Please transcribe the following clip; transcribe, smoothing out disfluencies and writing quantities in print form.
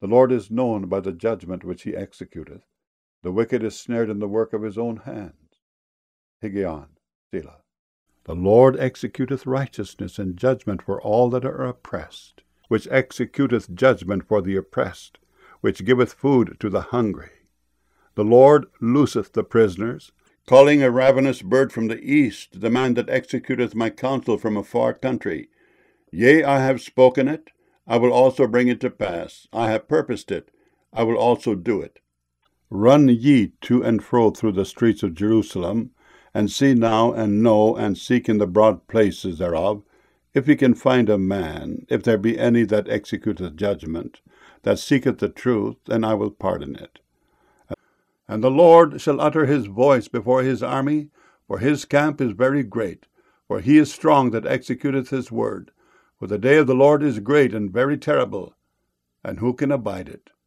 The Lord is known by the judgment which he executeth. The wicked is snared in the work of his own hands. Higgaion, Selah. The Lord executeth righteousness and judgment for all that are oppressed, which executeth judgment for the oppressed, which giveth food to the hungry. The Lord looseth the prisoners, calling a ravenous bird from the east, the man that executeth my counsel from a far country. Yea, I have spoken it, I will also bring it to pass. I have purposed it, I will also do it. Run ye to and fro through the streets of Jerusalem, and see now and know and seek in the broad places thereof, if ye can find a man, if there be any that executeth judgment, that seeketh the truth, and I will pardon it. And the Lord shall utter his voice before his army, for his camp is very great, for he is strong that executeth his word. For the day of the Lord is great and very terrible, and who can abide it?